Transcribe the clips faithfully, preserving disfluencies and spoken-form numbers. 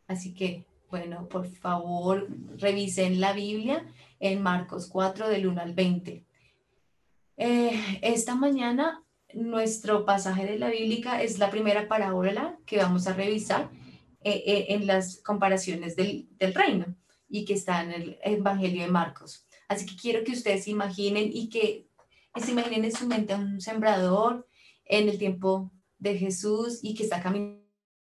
Así que, bueno, por favor, revisen la Biblia en Marcos cuatro del uno al veinte. Eh, esta mañana nuestro pasaje de la Bíblica es la primera parábola que vamos a revisar eh, eh, en las comparaciones del, del reino y que está en el Evangelio de Marcos. Así que quiero que ustedes se imaginen y que se imaginen en su mente a un sembrador en el tiempo de Jesús y que está caminando,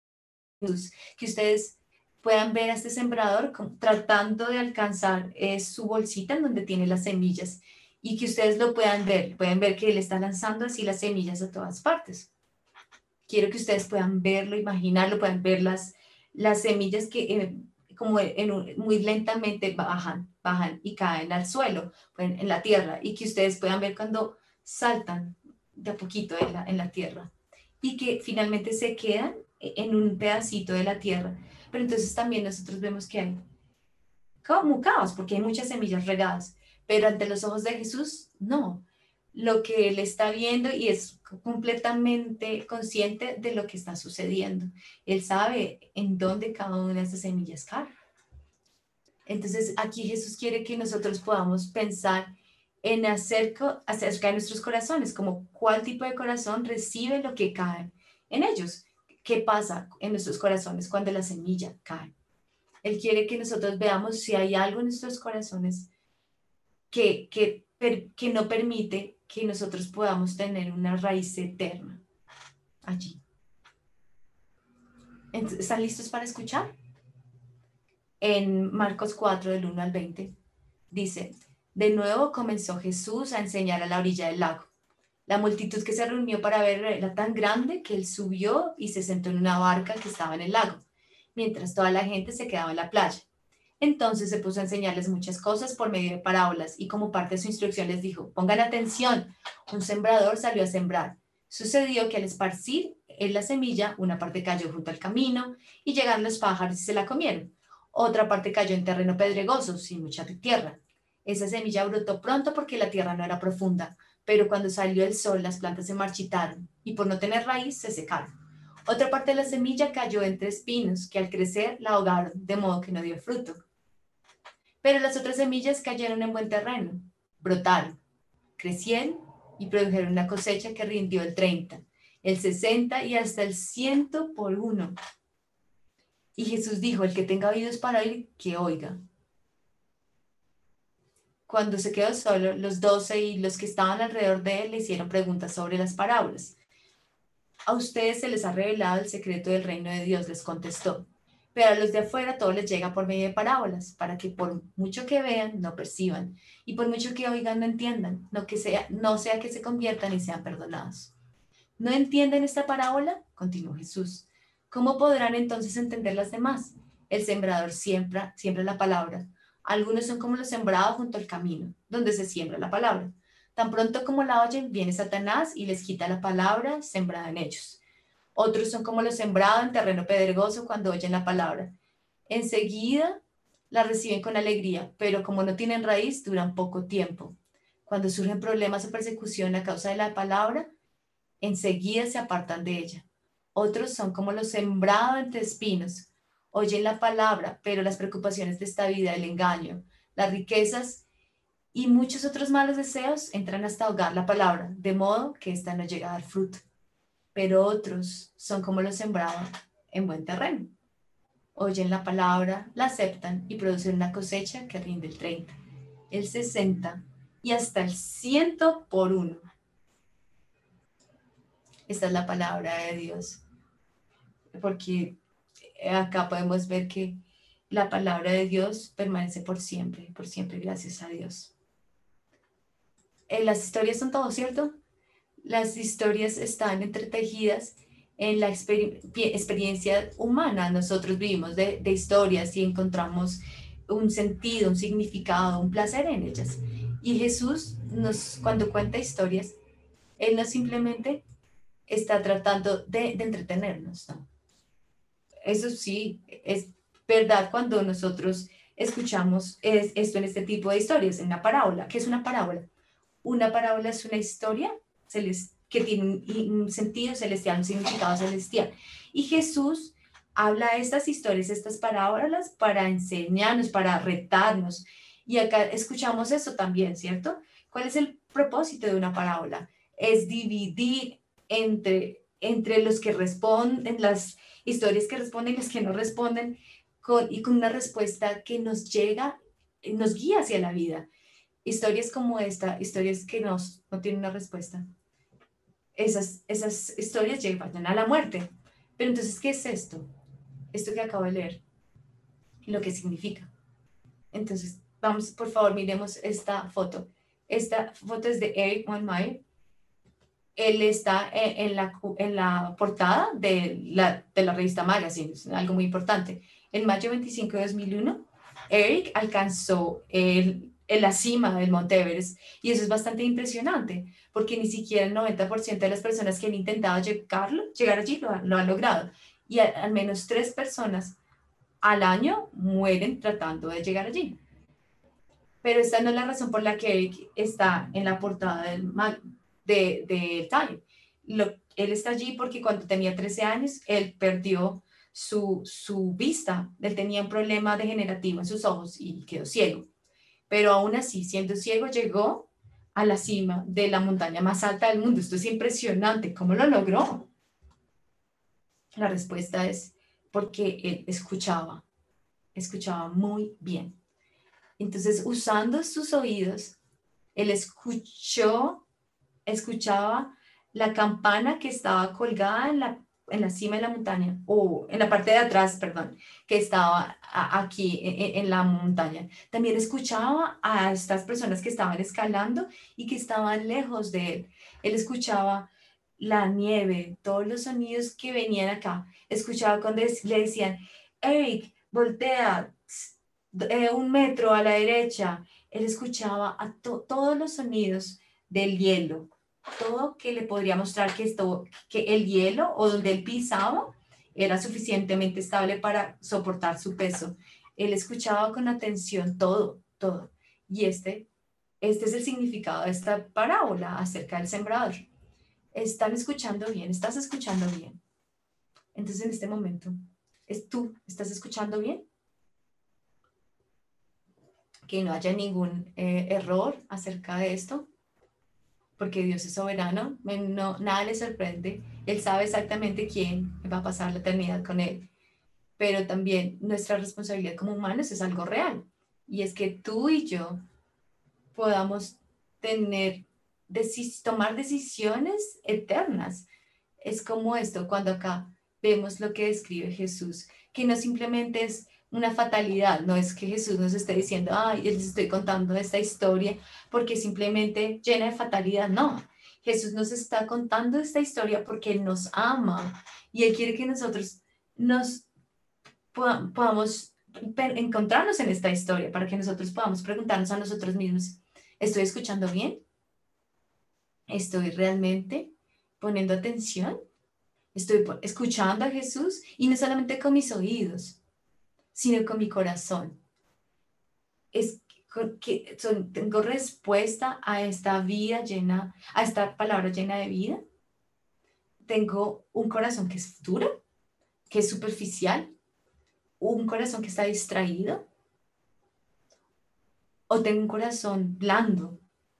que ustedes puedan ver a este sembrador como, tratando de alcanzar eh, su bolsita en donde tiene las semillas y que ustedes lo puedan ver, pueden ver que él está lanzando así las semillas a todas partes. Quiero que ustedes puedan verlo, imaginarlo, puedan ver las, las semillas que eh, como en un, muy lentamente bajan, bajan y caen al suelo, en, en la tierra, y que ustedes puedan ver cuando saltan de a poquito en la, en la tierra y que finalmente se quedan en un pedacito de la tierra. Pero entonces también nosotros vemos que hay como caos, porque hay muchas semillas regadas, pero ante los ojos de Jesús, no. Lo que él está viendo y es completamente consciente de lo que está sucediendo. Él sabe en dónde cada una de esas semillas cae. Entonces aquí Jesús quiere que nosotros podamos pensar en acerca, acerca de nuestros corazones, como cuál tipo de corazón recibe lo que cae en ellos. ¿Qué pasa en nuestros corazones cuando la semilla cae? Él quiere que nosotros veamos si hay algo en nuestros corazones que, que, que no permite que nosotros podamos tener una raíz eterna allí. Entonces, ¿están listos para escuchar? En Marcos cuatro, del uno al veinte, dice, de nuevo comenzó Jesús a enseñar a la orilla del lago. La multitud que se reunió para ver era tan grande que él subió y se sentó en una barca que estaba en el lago, mientras toda la gente se quedaba en la playa. Entonces se puso a enseñarles muchas cosas por medio de parábolas y como parte de su instrucción les dijo, pongan atención, un sembrador salió a sembrar. Sucedió que al esparcir en la semilla, una parte cayó junto al camino y llegaron los pájaros y se la comieron. Otra parte cayó en terreno pedregoso, sin mucha tierra. Esa semilla brotó pronto porque la tierra no era profunda, pero cuando salió el sol las plantas se marchitaron y por no tener raíz se secaron. Otra parte de la semilla cayó entre espinos que al crecer la ahogaron, de modo que no dio fruto. Pero las otras semillas cayeron en buen terreno, brotaron, crecieron y produjeron una cosecha que rindió el treinta, el sesenta y hasta el cien por uno. Y Jesús dijo, el que tenga oídos para oír, que oiga. Cuando se quedó solo, los doce y los que estaban alrededor de él le hicieron preguntas sobre las parábolas. A ustedes se les ha revelado el secreto del reino de Dios, les contestó. Pero a los de afuera todo les llega por medio de parábolas, para que por mucho que vean, no perciban, y por mucho que oigan, no entiendan, no, que sea, no sea que se conviertan y sean perdonados. ¿No entienden esta parábola? Continuó Jesús. ¿Cómo podrán entonces entender las demás? El sembrador siembra, siembra la palabra. Algunos son como los sembrados junto al camino, donde se siembra la palabra. Tan pronto como la oyen, viene Satanás y les quita la palabra sembrada en ellos. Otros son como los sembrados en terreno pedregoso cuando oyen la palabra. Enseguida la reciben con alegría, pero como no tienen raíz, duran poco tiempo. Cuando surgen problemas o persecución a causa de la palabra, enseguida se apartan de ella. Otros son como los sembrados entre espinos. Oyen la palabra, pero las preocupaciones de esta vida, el engaño, las riquezas y muchos otros malos deseos entran hasta ahogar la palabra, de modo que ésta no llega a dar fruto. Pero otros son como los sembrados en buen terreno. Oyen la palabra, la aceptan y producen una cosecha que rinde el treinta, el sesenta y hasta el cien por uno. Esta es la palabra de Dios, porque acá podemos ver que la palabra de Dios permanece por siempre, por siempre, gracias a Dios. Eh, las historias son todo, ¿cierto? Las historias están entretejidas en la exper experiencia humana. Nosotros vivimos de, de historias y encontramos un sentido, un significado, un placer en ellas. Y Jesús, nos, cuando cuenta historias, Él no simplemente está tratando de, de entretenernos, ¿no? Eso sí, es verdad cuando nosotros escuchamos es, esto en este tipo de historias, en una parábola. ¿Qué es una parábola? Una parábola es una historia que tiene un, un sentido celestial, un significado celestial. Y Jesús habla estas historias, estas parábolas para enseñarnos, para retarnos. Y acá escuchamos eso también, ¿cierto? ¿Cuál es el propósito de una parábola? Es dividir entre, entre los que responden, las historias que responden y los que no responden, con, y con una respuesta que nos llega, nos guía hacia la vida. Historias como esta, historias que nos, no tienen una respuesta, esas, esas historias llevan a la muerte. Pero entonces, ¿qué es esto? Esto que acabo de leer, lo que significa. Entonces, vamos, por favor, miremos esta foto. Esta foto es de Eric von Meyer. Él está en, en, la, en la portada de la, de la revista Magazine, es algo muy importante. En mayo veinticinco de dos mil uno, Eric alcanzó el, en la cima del Monte Everest, y eso es bastante impresionante, porque ni siquiera el noventa por ciento de las personas que han intentado llegarlo, llegar allí lo, lo han logrado, y a, al menos tres personas al año mueren tratando de llegar allí. Pero esta no es la razón por la que Eric está en la portada del mag de, de Time. Lo, él está allí porque cuando tenía trece años, él perdió su, su vista. Él tenía un problema degenerativo en sus ojos y quedó ciego. Pero aún así, siendo ciego, llegó a la cima de la montaña más alta del mundo. Esto es impresionante. ¿Cómo lo logró? La respuesta es porque él escuchaba, escuchaba muy bien. Entonces, usando sus oídos, él escuchó, escuchaba la campana que estaba colgada en la, en la cima de la montaña, o en la parte de atrás, perdón, que estaba a, aquí en, en la montaña. También escuchaba a estas personas que estaban escalando y que estaban lejos de él. Él escuchaba la nieve, todos los sonidos que venían acá. Escuchaba cuando le decían, Eric, voltea, eh, un metro a la derecha. Él escuchaba a to todos los sonidos del hielo, todo que le podría mostrar que, esto, que el hielo o donde él pisaba era suficientemente estable para soportar su peso. Él escuchaba con atención todo, todo. Y este, este es el significado de esta parábola acerca del sembrador. ¿Están escuchando bien? ¿Estás escuchando bien? Entonces en este momento, ¿es tú? ¿Estás escuchando bien? Que no haya ningún eh, error acerca de esto, porque Dios es soberano, no, nada le sorprende, Él sabe exactamente quién va a pasar la eternidad con Él, pero también nuestra responsabilidad como humanos es algo real, y es que tú y yo podamos tener, decis tomar decisiones eternas. Es como esto, cuando acá vemos lo que describe Jesús, que no simplemente es una fatalidad, no es que Jesús nos esté diciendo, ay, les estoy contando esta historia porque simplemente llena de fatalidad, no. Jesús nos está contando esta historia porque Él nos ama y Él quiere que nosotros nos podamos encontrarnos en esta historia para que nosotros podamos preguntarnos a nosotros mismos, ¿estoy escuchando bien? ¿Estoy realmente poniendo atención? ¿Estoy escuchando a Jesús? Y no solamente con mis oídos, sino con mi corazón. Es que son, tengo respuesta a esta vida llena, a esta palabra llena de vida. Tengo un corazón que es duro, que es superficial, un corazón que está distraído, o tengo un corazón blando.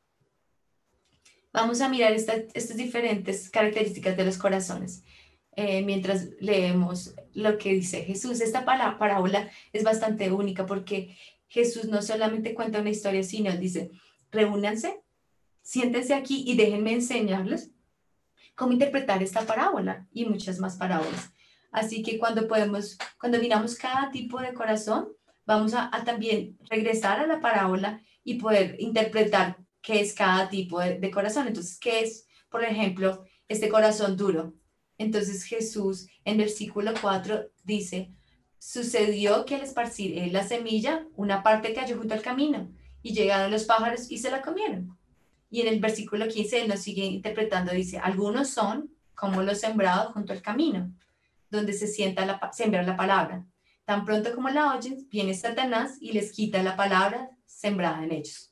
Vamos a mirar esta, estas diferentes características de los corazones eh, mientras leemos lo que dice Jesús. Esta parábola es bastante única porque Jesús no solamente cuenta una historia, sino él dice, reúnanse, siéntense aquí y déjenme enseñarles cómo interpretar esta parábola y muchas más parábolas. Así que cuando podemos, cuando miramos cada tipo de corazón, vamos a, a también regresar a la parábola y poder interpretar qué es cada tipo de, de corazón. Entonces, ¿qué es, por ejemplo, este corazón duro? Entonces Jesús en versículo cuatro dice, sucedió que al esparcir la semilla, una parte cayó junto al camino y llegaron los pájaros y se la comieron. Y en el versículo quince él nos sigue interpretando, dice, algunos son como los sembrados junto al camino, donde se sienta la, sembra la palabra. Tan pronto como la oyen, viene Satanás y les quita la palabra sembrada en ellos.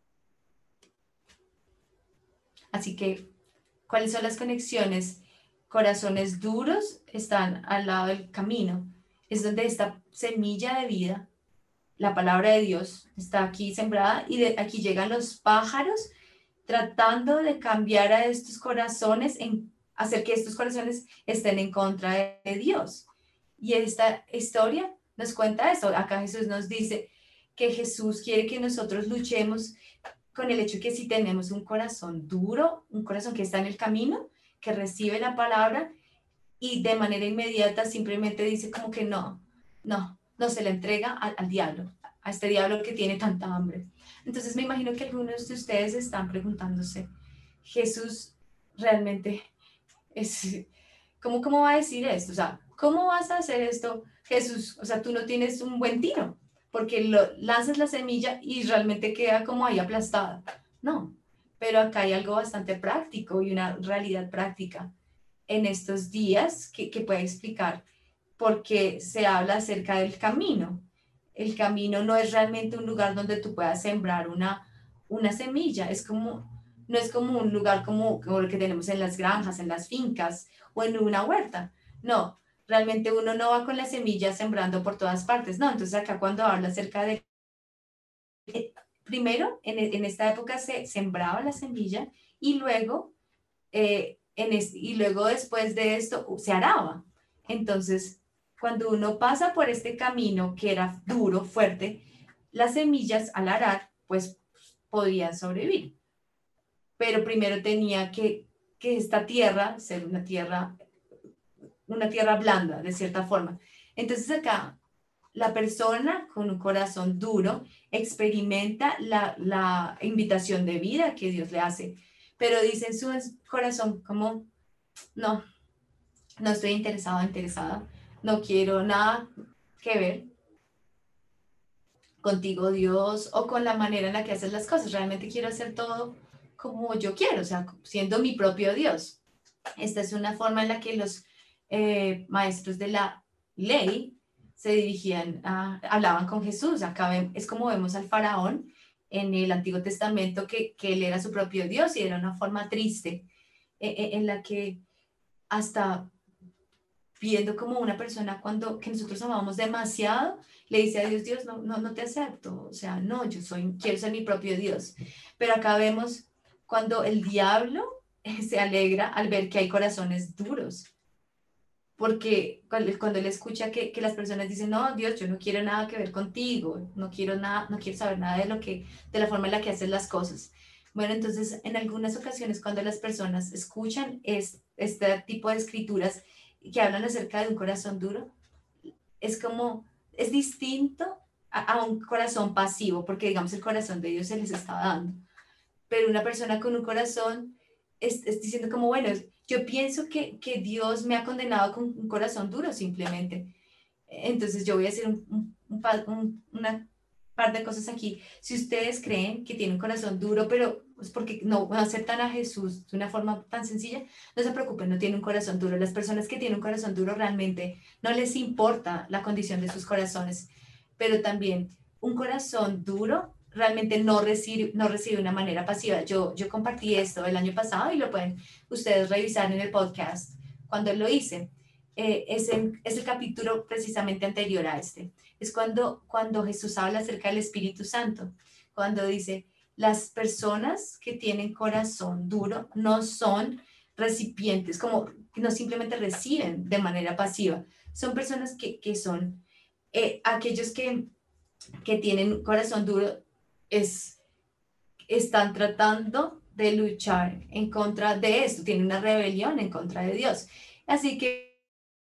Así que, ¿cuáles son las conexiones corazones duros están al lado del camino. Es donde esta semilla de vida, la palabra de Dios, está aquí sembrada y de aquí llegan los pájaros tratando de cambiar a estos corazones, en hacer que estos corazones estén en contra de, de Dios. Y esta historia nos cuenta esto. Acá Jesús nos dice que Jesús quiere que nosotros luchemos con el hecho que si tenemos un corazón duro, un corazón que está en el camino, que recibe la palabra y de manera inmediata simplemente dice como que no, no, no se la entrega al, al diablo, a este diablo que tiene tanta hambre. Entonces me imagino que algunos de ustedes están preguntándose, Jesús realmente es, ¿cómo, cómo va a decir esto? O sea, ¿cómo vas a hacer esto, Jesús? O sea, tú no tienes un buen tiro, porque lo, lanzas la semilla y realmente queda como ahí aplastada. No, pero acá hay algo bastante práctico y una realidad práctica en estos días que, que puede explicar por qué se habla acerca del camino. El camino no es realmente un lugar donde tú puedas sembrar una, una semilla, es como, no es como un lugar como, como el que tenemos en las granjas, en las fincas o en una huerta. No, realmente uno no va con la semilla sembrando por todas partes, no. Entonces acá cuando habla acerca de, primero en, en esta época se sembraba la semilla y luego eh, en es, y luego después de esto se araba. Entonces, cuando uno pasa por este camino que era duro, fuerte, las semillas al arar, pues podían sobrevivir. Pero primero tenía que, que esta tierra ser una tierra, una tierra blanda, de cierta forma. Entonces acá, la persona con un corazón duro experimenta la, la invitación de vida que Dios le hace, pero dice en su corazón como, no, no estoy interesado, interesada, no quiero nada que ver contigo, Dios, o con la manera en la que haces las cosas. Realmente quiero hacer todo como yo quiero, o sea, siendo mi propio Dios. Esta es una forma en la que los eh, maestros de la ley se dirigían, a, hablaban con Jesús. Acá ven, es como vemos al faraón en el Antiguo Testamento, que, que él era su propio Dios y era una forma triste eh, en la que hasta viendo como una persona cuando que nosotros amamos demasiado, le dice a Dios, Dios, no, no, no te acepto, o sea, no, yo soy, quiero ser mi propio Dios. Pero acá vemos cuando el diablo se alegra al ver que hay corazones duros, porque cuando, cuando él escucha que, que las personas dicen, no, Dios, yo no quiero nada que ver contigo, no quiero nada, no quiero saber nada de lo que, de la forma en la que haces las cosas. Bueno, entonces en algunas ocasiones cuando las personas escuchan es, este tipo de escrituras que hablan acerca de un corazón duro, es como, es distinto a, a un corazón pasivo, porque digamos el corazón de Dios se les está dando, pero una persona con un corazón es, es diciendo como, bueno, yo pienso que, que Dios me ha condenado con un corazón duro simplemente. Entonces yo voy a hacer un, un, un, un, una par de cosas aquí. Si ustedes creen que tienen un corazón duro, pero es porque no aceptan a Jesús de una forma tan sencilla, no se preocupen, no tienen un corazón duro. Las personas que tienen un corazón duro realmente no les importa la condición de sus corazones, pero también un corazón duro realmente no recibe, no recibe una manera pasiva. Yo, yo compartí esto el año pasado y lo pueden ustedes revisar en el podcast cuando lo hice. Eh, es, el, es el capítulo precisamente anterior a este. Es cuando, cuando Jesús habla acerca del Espíritu Santo, cuando dice, las personas que tienen corazón duro no son recipientes, como no simplemente reciben de manera pasiva, son personas que, que son eh, aquellos que, que tienen corazón duro, es, están tratando de luchar en contra de esto, tienen una rebelión en contra de Dios. Así que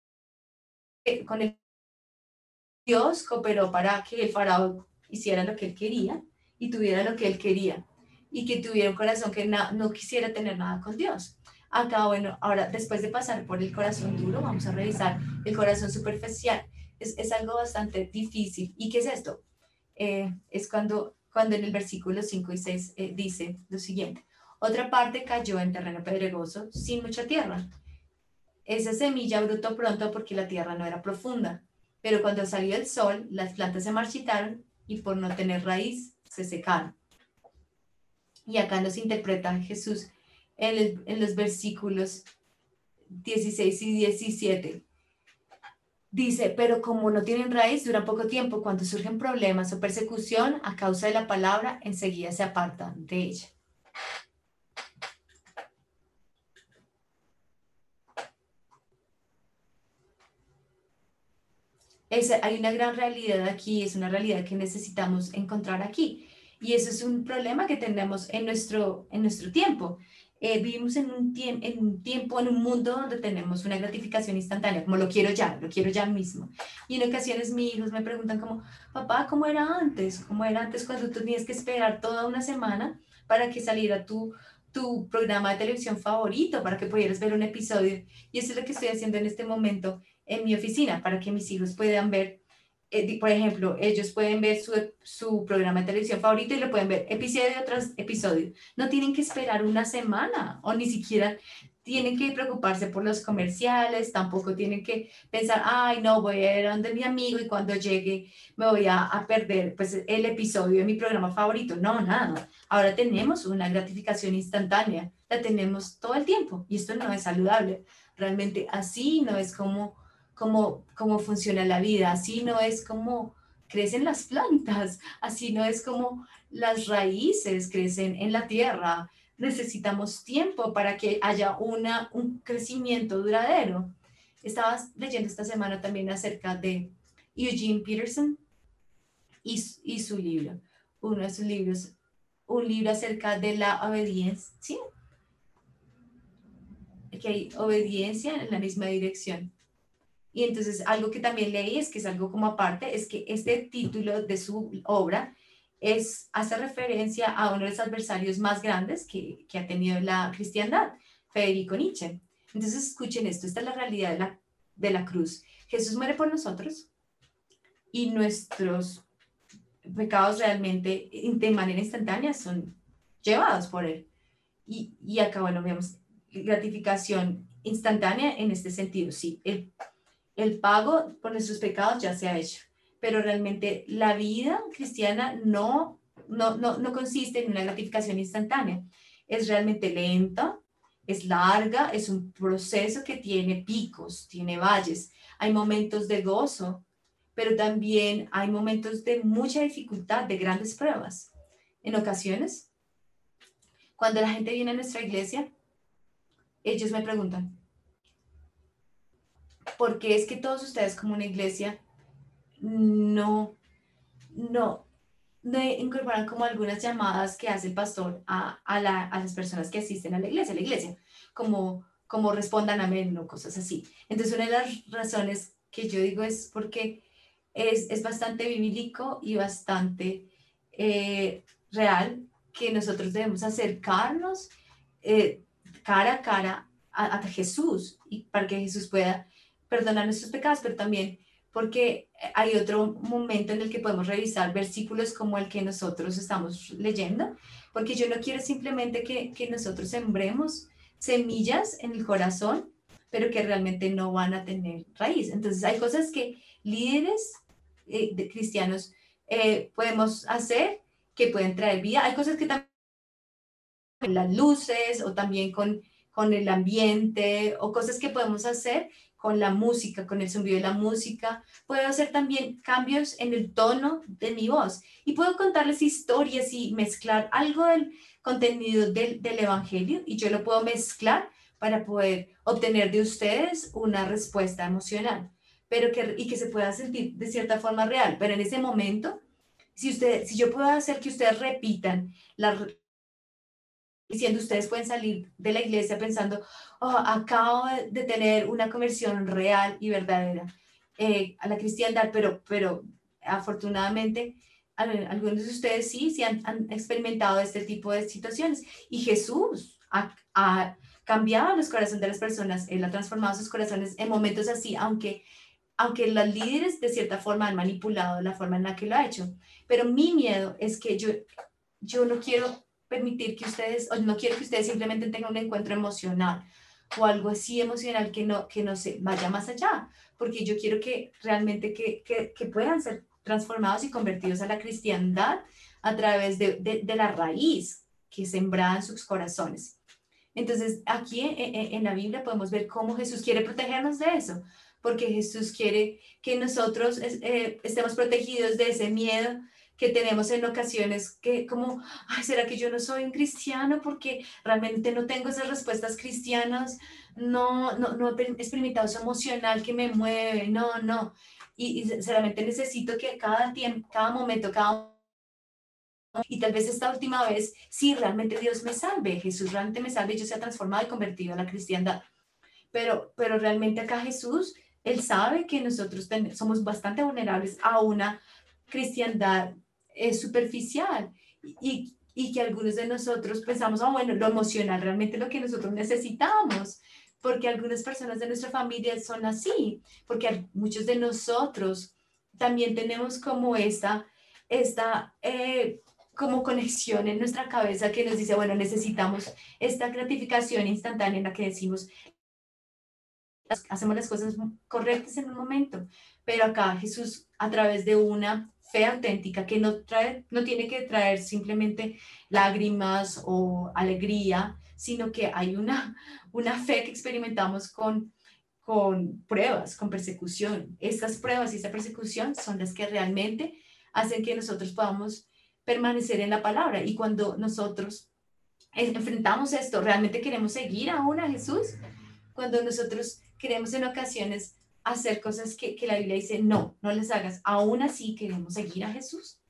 con el Dios cooperó para que el faraón hiciera lo que él quería y tuviera lo que él quería y que tuviera un corazón que na, no quisiera tener nada con Dios. Acá, bueno, ahora después de pasar por el corazón duro, vamos a revisar el corazón superficial. Es, es algo bastante difícil. ¿Y qué es esto? Eh, es cuando, cuando en el versículo cinco y seis eh, dice lo siguiente. Otra parte cayó en terreno pedregoso, sin mucha tierra. Esa semilla brotó pronto porque la tierra no era profunda, pero cuando salió el sol, las plantas se marchitaron y por no tener raíz se secaron. Y acá nos interpreta Jesús en, el, en los versículos dieciséis y diecisiete. Dice, pero como no tienen raíz, duran poco tiempo. Cuando surgen problemas o persecución a causa de la palabra, enseguida se apartan de ella. Es, hay una gran realidad aquí, es una realidad que necesitamos encontrar aquí. Y eso es un problema que tenemos en nuestro, en nuestro tiempo. Eh, vivimos en un, tiemp en un tiempo, en un mundo donde tenemos una gratificación instantánea, como lo quiero ya, lo quiero ya mismo. Y en ocasiones mis hijos me preguntan como, papá, ¿cómo era antes? ¿Cómo era antes cuando tú tenías que esperar toda una semana para que saliera tu, tu programa de televisión favorito, para que pudieras ver un episodio? Y eso es lo que estoy haciendo en este momento en mi oficina para que mis hijos puedan ver, eh, por ejemplo, ellos pueden ver su, su programa de televisión favorito y lo pueden ver episodio tras episodio. No tienen que esperar una semana o ni siquiera tienen que preocuparse por los comerciales, tampoco tienen que pensar, ay, no, voy a ir a donde mi amigo y cuando llegue me voy a, a perder pues, el episodio de mi programa favorito. No, nada. Ahora tenemos una gratificación instantánea, la tenemos todo el tiempo y esto no es saludable. Realmente así no es como cómo, cómo funciona la vida, así no es como crecen las plantas, así no es como las raíces crecen en la tierra. Necesitamos tiempo para que haya una, un crecimiento duradero. Estaba leyendo esta semana también acerca de Eugene Peterson y, y su libro, uno de sus libros, un libro acerca de la obediencia, ¿sí? Que hay obediencia en la misma dirección. Y entonces algo que también leí es que es algo como aparte, es que este título de su obra es, hace referencia a uno de los adversarios más grandes que, que ha tenido la cristiandad, Federico Nietzsche. Entonces escuchen esto, esta es la realidad de la, de la cruz. Jesús muere por nosotros y nuestros pecados realmente de manera instantánea son llevados por él. Y, y acá, bueno, vemos gratificación instantánea en este sentido, sí, el el pago por nuestros pecados ya se ha hecho, pero realmente la vida cristiana no, no, no, no consiste en una gratificación instantánea. Es realmente lenta, es larga, es un proceso que tiene picos, tiene valles. Hay momentos de gozo, pero también hay momentos de mucha dificultad, de grandes pruebas. En ocasiones, cuando la gente viene a nuestra iglesia, ellos me preguntan, ¿por qué es que todos ustedes como una iglesia no no, no incorporan como algunas llamadas que hace el pastor a, a, la, a las personas que asisten a la iglesia, a la iglesia, como, como respondan amén o cosas así? Entonces, una de las razones que yo digo es porque es, es bastante bíblico y bastante eh, real que nosotros debemos acercarnos eh, cara a cara a, a Jesús y para que Jesús pueda perdonar nuestros pecados, pero también porque hay otro momento en el que podemos revisar versículos como el que nosotros estamos leyendo, porque yo no quiero simplemente que, que nosotros sembremos semillas en el corazón, pero que realmente no van a tener raíz. Entonces hay cosas que líderes eh, de cristianos eh, podemos hacer que pueden traer vida. Hay cosas que también con las luces o también con, con el ambiente o cosas que podemos hacer con la música, con el sonido de la música. Puedo hacer también cambios en el tono de mi voz y puedo contarles historias y mezclar algo del contenido del, del Evangelio y yo lo puedo mezclar para poder obtener de ustedes una respuesta emocional, pero que, y que se pueda sentir de cierta forma real. Pero en ese momento, si, usted, si yo puedo hacer que ustedes repitan la diciendo, ustedes pueden salir de la iglesia pensando, oh, acabo de tener una conversión real y verdadera eh, a la cristiandad, pero, pero afortunadamente algunos de ustedes sí, sí han, han experimentado este tipo de situaciones. Y Jesús ha, ha cambiado los corazones de las personas, Él ha transformado sus corazones en momentos así, aunque, aunque los líderes de cierta forma han manipulado la forma en la que lo ha hecho. Pero mi miedo es que yo, yo no quiero permitir que ustedes, o no quiero que ustedes simplemente tengan un encuentro emocional o algo así emocional que no, que no se vaya más allá, porque yo quiero que realmente que, que, que puedan ser transformados y convertidos a la cristiandad a través de, de, de la raíz que sembrada en sus corazones. Entonces, aquí en, en- en la Biblia podemos ver cómo Jesús quiere protegernos de eso, porque Jesús quiere que nosotros es- eh, estemos protegidos de ese miedo que tenemos en ocasiones, que como, ay, ¿será que yo no soy un cristiano porque realmente no tengo esas respuestas cristianas? No, no, no he experimentado eso emocional que me mueve, no, no. Y, y solamente necesito que cada tiempo, cada momento, cada y tal vez esta última vez, sí, realmente Dios me salve, Jesús realmente me salve, yo sea transformado y convertido a la cristiandad. Pero, pero realmente acá Jesús, Él sabe que nosotros ten, somos bastante vulnerables a una cristiandad eh, superficial y, y que algunos de nosotros pensamos, ah, bueno, lo emocional realmente lo que nosotros necesitamos, porque algunas personas de nuestra familia son así, porque muchos de nosotros también tenemos como esta, esta eh, como conexión en nuestra cabeza que nos dice, bueno, necesitamos esta gratificación instantánea en la que decimos, hacemos las cosas correctas en un momento, pero acá Jesús a través de una fe auténtica que no trae, no tiene que traer simplemente lágrimas o alegría, sino que hay una, una fe que experimentamos con, con pruebas, con persecución. Estas pruebas y esta persecución son las que realmente hacen que nosotros podamos permanecer en la palabra. Y cuando nosotros enfrentamos esto, ¿realmente queremos seguir aún a Jesús? Cuando nosotros queremos en ocasiones hacer cosas que, que la Biblia dice, no, no les hagas, aún así queremos seguir a Jesús.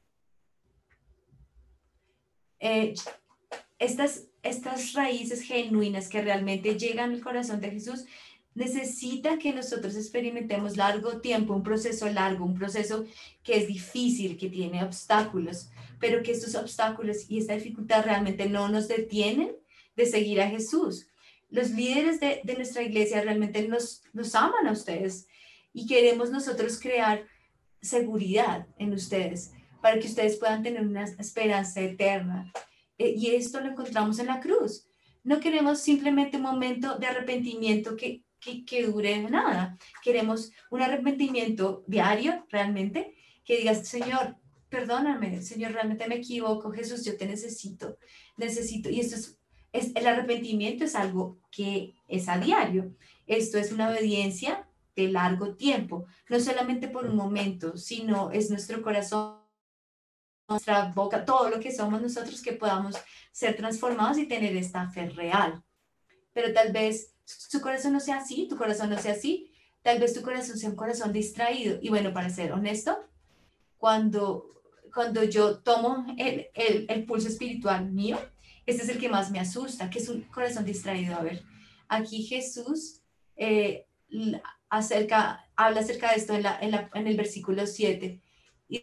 Eh, estas, estas raíces genuinas que realmente llegan al corazón de Jesús necesitan que nosotros experimentemos largo tiempo, un proceso largo, un proceso que es difícil, que tiene obstáculos, pero que estos obstáculos y esta dificultad realmente no nos detienen de seguir a Jesús. Los líderes de, de nuestra iglesia realmente nos, nos aman a ustedes y queremos nosotros crear seguridad en ustedes para que ustedes puedan tener una esperanza eterna. Eh, y esto lo encontramos en la cruz. No queremos simplemente un momento de arrepentimiento que, que, que dure nada. Queremos un arrepentimiento diario, realmente, que digas, Señor, perdóname, Señor, realmente me equivoco, Jesús, yo te necesito, necesito. Y esto es, es el arrepentimiento es algo que es a diario. Esto es una obediencia de largo tiempo, no solamente por un momento, sino es nuestro corazón, nuestra boca, todo lo que somos nosotros que podamos ser transformados y tener esta fe real. Pero tal vez su corazón no sea así, tu corazón no sea así, tal vez tu corazón sea un corazón distraído. Y bueno, para ser honesto, cuando, cuando yo tomo el, el, el pulso espiritual mío, este es el que más me asusta, que es un corazón distraído. A ver, aquí Jesús eh, acerca, habla acerca de esto en, la, en, la, en el versículo siete. Y,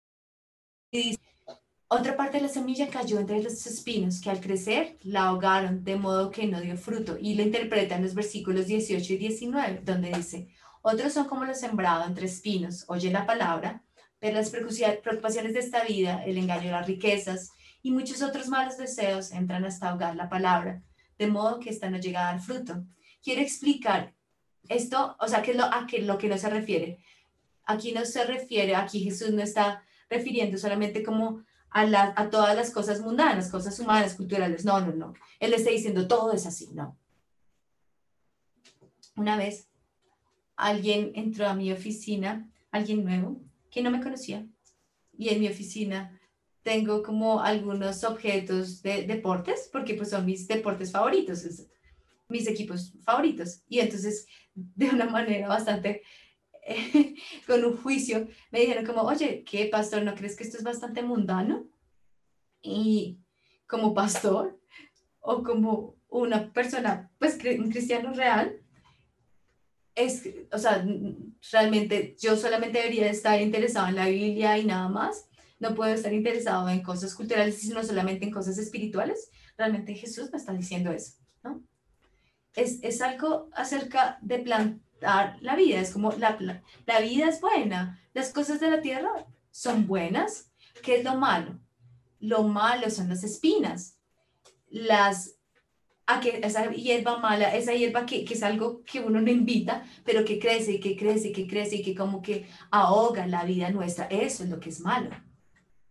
y dice, otra parte de la semilla cayó entre los espinos que al crecer la ahogaron de modo que no dio fruto. Y lo interpreta en los versículos dieciocho y diecinueve, donde dice, otros son como los sembrados entre espinos, oye la palabra, pero las preocupaciones de esta vida, el engaño de las riquezas y muchos otros malos deseos entran hasta ahogar la palabra, de modo que esta no llega al fruto. Quiero explicar esto, o sea, ¿qué es lo, a qué, lo que no se refiere? Aquí no se refiere, aquí Jesús no está refiriendo solamente como a, la, a todas las cosas mundanas, cosas humanas, culturales. No, no, no. Él está diciendo todo es así, no. Una vez alguien entró a mi oficina, alguien nuevo, que no me conocía, y en mi oficina tengo como algunos objetos de deportes, porque pues son mis deportes favoritos, es, mis equipos favoritos. Y entonces, de una manera bastante eh, con un juicio, me dijeron como, oye, ¿qué pastor? ¿No crees que esto es bastante mundano? Y como pastor o como una persona, pues un cristiano real, es, o sea, realmente yo solamente debería estar interesado en la Biblia y nada más. No puedo estar interesado en cosas culturales, sino solamente en cosas espirituales. Realmente Jesús me está diciendo eso, ¿no? Es, es algo acerca de plantar la vida, es como la, la, la vida es buena, las cosas de la tierra son buenas. ¿Qué es lo malo? Lo malo son las espinas, las, a que, esa hierba mala, esa hierba que, que es algo que uno no invita, pero que crece y que crece y que crece y que como que ahoga la vida nuestra, eso es lo que es malo.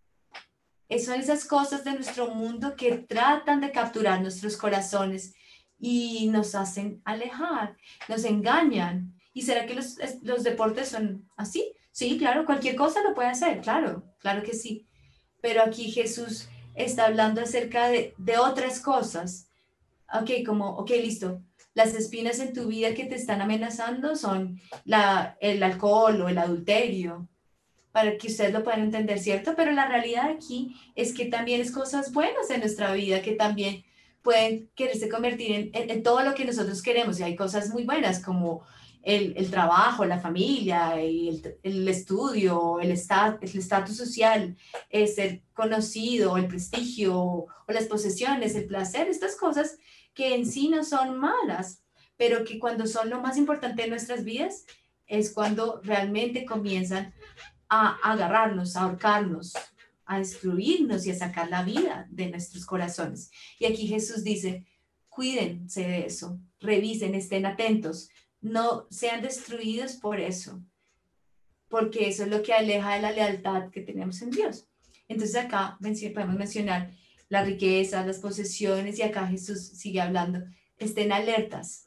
Son esas cosas de nuestro mundo que tratan de capturar nuestros corazones y nos hacen alejar, nos engañan. ¿Y será que los, los deportes son así? Sí, claro, cualquier cosa lo puede hacer, claro, claro que sí. Pero aquí Jesús está hablando acerca de, de otras cosas. Ok, como, ok, listo. Las espinas en tu vida que te están amenazando son la, el alcohol o el adulterio, para que ustedes lo puedan entender, ¿cierto? Pero la realidad aquí es que también es cosas buenas en nuestra vida, que también pueden quererse convertir en, en, en todo lo que nosotros queremos. Y hay cosas muy buenas como el, el trabajo, la familia, el, el estudio, el estatus el estatus social, eh, ser conocido, el prestigio o las posesiones, el placer, estas cosas que en sí no son malas, pero que cuando son lo más importante en nuestras vidas es cuando realmente comienzan a agarrarnos, a ahorcarnos, a destruirnos y a sacar la vida de nuestros corazones. Y aquí Jesús dice, cuídense de eso, revisen, estén atentos, no sean destruidos por eso, porque eso es lo que aleja de la lealtad que tenemos en Dios. Entonces acá podemos mencionar la riqueza, las posesiones, y acá Jesús sigue hablando, estén alertas,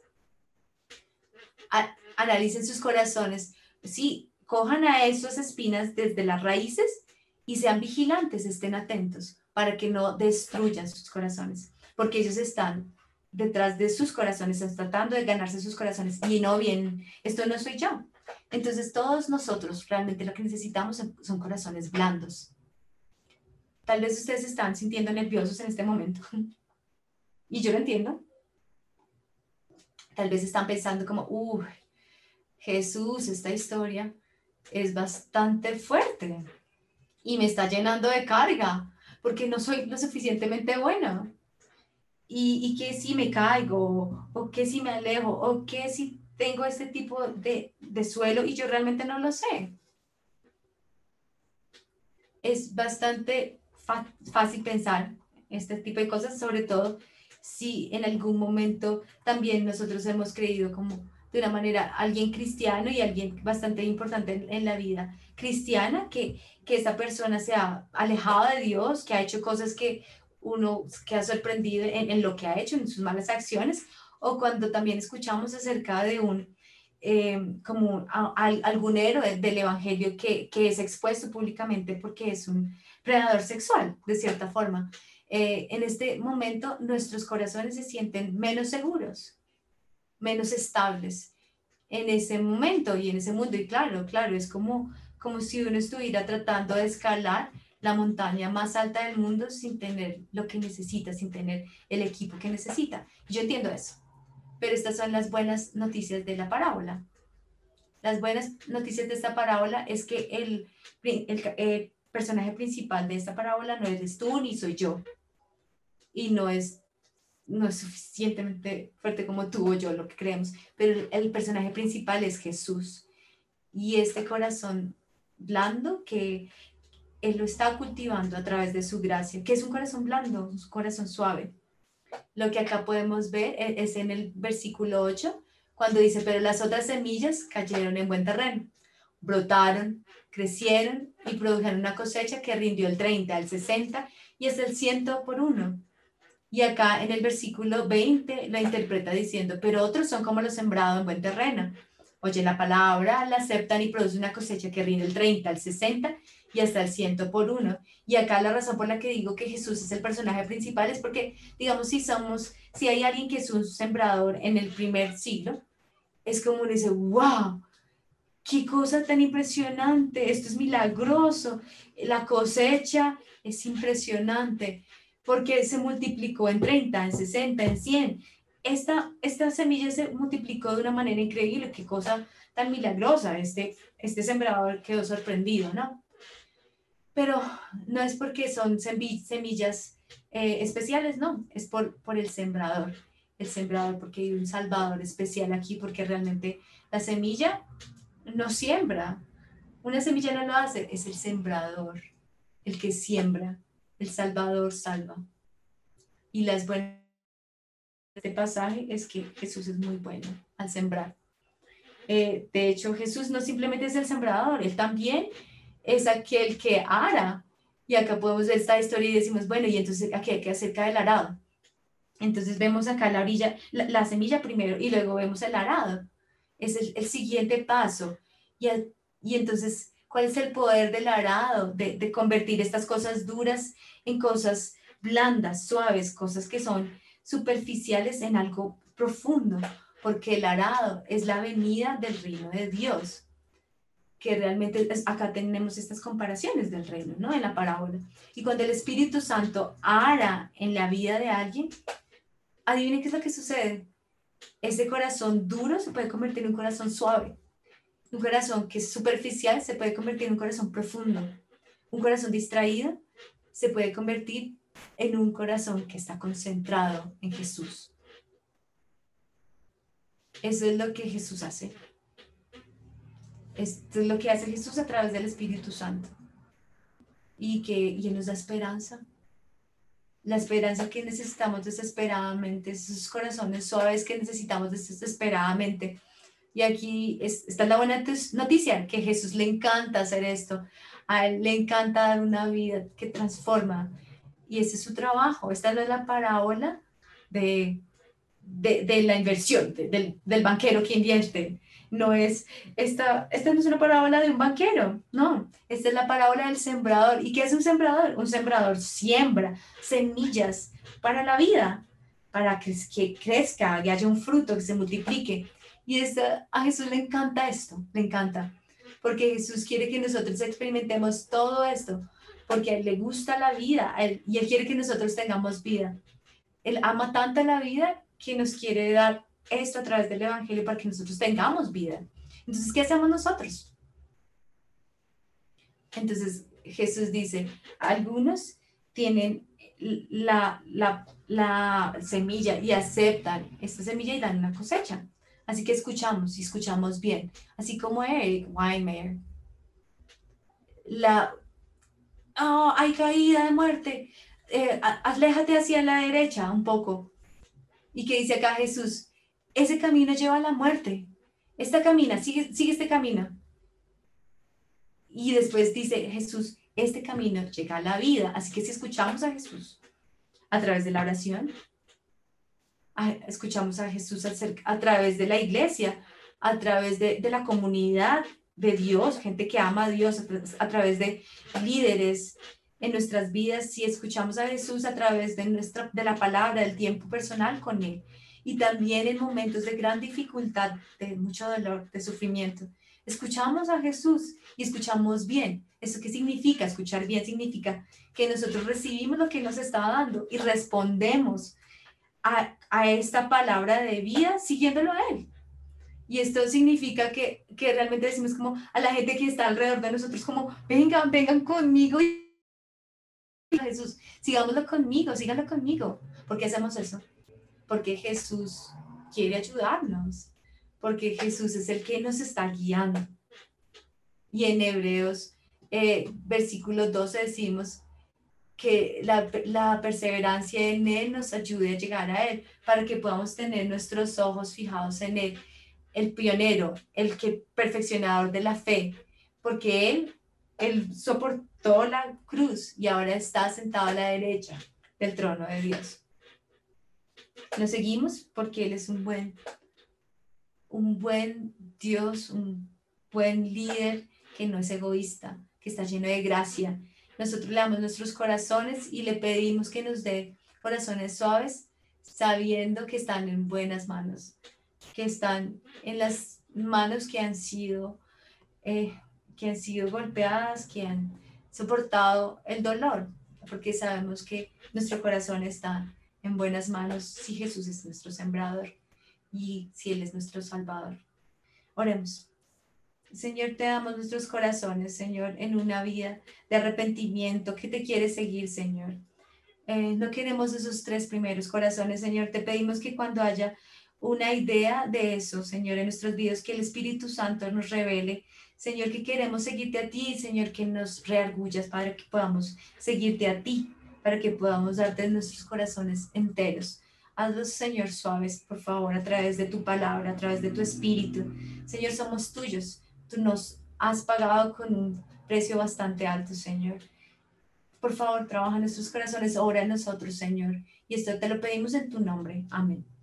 a, analicen sus corazones, sí, cojan a esas espinas desde las raíces y sean vigilantes, estén atentos para que no destruyan sus corazones, porque ellos están detrás de sus corazones, están tratando de ganarse sus corazones y no bien, esto no soy yo. Entonces todos nosotros realmente lo que necesitamos son, son corazones blandos. Tal vez ustedes se están sintiendo nerviosos en este momento y yo lo entiendo. Tal vez están pensando como, uff, Jesús, esta historia es bastante fuerte y me está llenando de carga porque no soy lo suficientemente buena. Y, y que si me caigo, o que si me alejo, o que si tengo este tipo de, de suelo y yo realmente no lo sé. Es bastante fácil pensar este tipo de cosas, sobre todo si en algún momento también nosotros hemos creído como de una manera alguien cristiano y alguien bastante importante en, en la vida cristiana, que, que esa persona se ha alejado de Dios, que ha hecho cosas que uno que ha sorprendido en, en lo que ha hecho, en sus malas acciones, o cuando también escuchamos acerca de un eh, como a, a, algún héroe del evangelio que, que es expuesto públicamente porque es un predador sexual, de cierta forma. Eh, en este momento nuestros corazones se sienten menos seguros, menos estables en ese momento y en ese mundo. Y claro, claro, es como, como si uno estuviera tratando de escalar la montaña más alta del mundo sin tener lo que necesita, sin tener el equipo que necesita. Yo entiendo eso. Pero estas son las buenas noticias de la parábola. Las buenas noticias de esta parábola es que el, el, el personaje principal de esta parábola no eres tú ni soy yo. Y no es, no es suficientemente fuerte como tú o yo lo que creemos. Pero el, el personaje principal es Jesús. Y este corazón blando que Él lo está cultivando a través de su gracia. ¿Qué es un corazón blando? Un corazón suave. Lo que acá podemos ver es en el versículo ocho, cuando dice, pero las otras semillas cayeron en buen terreno, brotaron, crecieron y produjeron una cosecha que rindió el treinta, el sesenta y hasta el cien por uno. Y acá en el versículo veinte lo interpreta diciendo, pero otros son como los sembrados en buen terreno. Oyen la palabra, la aceptan y producen una cosecha que rinde el treinta, el sesenta y hasta el cien por uno. Y acá la razón por la que digo que Jesús es el personaje principal es porque, digamos, si somos, si hay alguien que es un sembrador en el primer siglo, es como uno dice, wow, qué cosa tan impresionante, esto es milagroso, la cosecha es impresionante, porque se multiplicó en treinta, en sesenta, en cien. Esta, esta semilla se multiplicó de una manera increíble, qué cosa tan milagrosa, este, este sembrador quedó sorprendido, ¿no? Pero no es porque son semillas eh, especiales, no, es por, por el sembrador, el sembrador, porque hay un salvador especial aquí, porque realmente la semilla no siembra, una semilla no lo hace, es el sembrador, el que siembra, el salvador salva. Y las buenas de este pasaje es que Jesús es muy bueno al sembrar. Eh, de hecho, Jesús no simplemente es el sembrador, Él también es aquel que ara. Y acá podemos ver esta historia y decimos, bueno, y entonces aquí hay que acerca del arado. Entonces vemos acá la orilla, la, la semilla primero y luego vemos el arado. Es el, el siguiente paso. Y, el- y entonces, ¿cuál es el poder del arado? De, de convertir estas cosas duras en cosas blandas, suaves, cosas que son superficiales en algo profundo, porque el arado es la venida del reino de Dios, que realmente es- acá tenemos estas comparaciones del reino, ¿no? En la parábola. Y cuando el Espíritu Santo ara en la vida de alguien, adivinen qué es lo que sucede. Ese corazón duro se puede convertir en un corazón suave. Un corazón que es superficial se puede convertir en un corazón profundo. Un corazón distraído se puede convertir en un corazón que está concentrado en Jesús. Eso es lo que Jesús hace. Esto es lo que hace Jesús a través del Espíritu Santo. Y que y Él nos da esperanza. La esperanza que necesitamos desesperadamente, esos corazones suaves que necesitamos desesperadamente. Y aquí es, está la buena noticia, que a Jesús le encanta hacer esto. A Él le encanta dar una vida que transforma. Y ese es su trabajo. Esta no es la parábola de, de, de la inversión, de, del, del banquero que invierte. No es, esta, esta no es una parábola de un banquero, no. Esta es la parábola del sembrador. ¿Y qué es un sembrador? Un sembrador siembra semillas para la vida, para que, que crezca, que haya un fruto, que se multiplique. Y esta, a Jesús le encanta esto, le encanta, porque Jesús quiere que nosotros experimentemos todo esto, porque a Él le gusta la vida a él, y Él quiere que nosotros tengamos vida. Él ama tanto la vida que nos quiere dar esto a través del Evangelio para que nosotros tengamos vida. Entonces, ¿qué hacemos nosotros? Entonces, Jesús dice, algunos tienen la, la, la semilla y aceptan esta semilla y dan una cosecha. Así que escuchamos y escuchamos bien. Así como Eric Weinmeier. La, oh, hay caída de muerte. Eh, aléjate hacia la derecha un poco. Y que dice acá Jesús, ese camino lleva a la muerte. Esta camina, sigue, sigue este camino. Y después dice Jesús, este camino llega a la vida. Así que si escuchamos a Jesús a través de la oración, a, escuchamos a Jesús a, a través de la iglesia, a través de, de la comunidad de Dios, gente que ama a Dios, a, a través de líderes en nuestras vidas, si escuchamos a Jesús a través de, nuestra, de la palabra, del tiempo personal con Él, y también en momentos de gran dificultad, de mucho dolor, de sufrimiento. Escuchamos a Jesús y escuchamos bien. ¿Eso qué significa? Escuchar bien significa que nosotros recibimos lo que nos está dando y respondemos a, a esta palabra de vida siguiéndolo a Él. Y esto significa que, que realmente decimos como a la gente que está alrededor de nosotros como, vengan, vengan conmigo y Jesús, sigámoslo conmigo, síganlo conmigo. ¿Por qué hacemos eso? Porque Jesús quiere ayudarnos, porque Jesús es el que nos está guiando. Y en Hebreos, eh, versículo doce decimos que la, la perseverancia en Él nos ayude a llegar a Él, para que podamos tener nuestros ojos fijados en Él, el pionero, el que perfeccionador de la fe, porque Él, Él soportó la cruz y ahora está sentado a la derecha del trono de Dios. Nos seguimos porque Él es un buen, un buen Dios, un buen líder que no es egoísta, que está lleno de gracia. Nosotros le damos nuestros corazones y le pedimos que nos dé corazones suaves, sabiendo que están en buenas manos, que están en las manos que han sido, eh, que han sido golpeadas, que han soportado el dolor, porque sabemos que nuestro corazón está en buenas manos si Jesús es nuestro sembrador y si Él es nuestro Salvador. Oremos. Señor, te damos nuestros corazones, Señor, en una vida de arrepentimiento que te quiere seguir, Señor. Eh, no queremos esos tres primeros corazones, Señor. Te pedimos que cuando haya una idea de eso, Señor, en nuestros vidas, que el Espíritu Santo nos revele, Señor, que queremos seguirte a ti, Señor, que nos reargullas para que podamos seguirte a ti, para que podamos darte nuestros corazones enteros. Hazlos, Señor, suaves, por favor, a través de tu palabra, a través de tu Espíritu. Señor, somos tuyos. Tú nos has pagado con un precio bastante alto, Señor. Por favor, trabaja en nuestros corazones, ora en nosotros, Señor, Y esto te lo pedimos en tu nombre. Amén.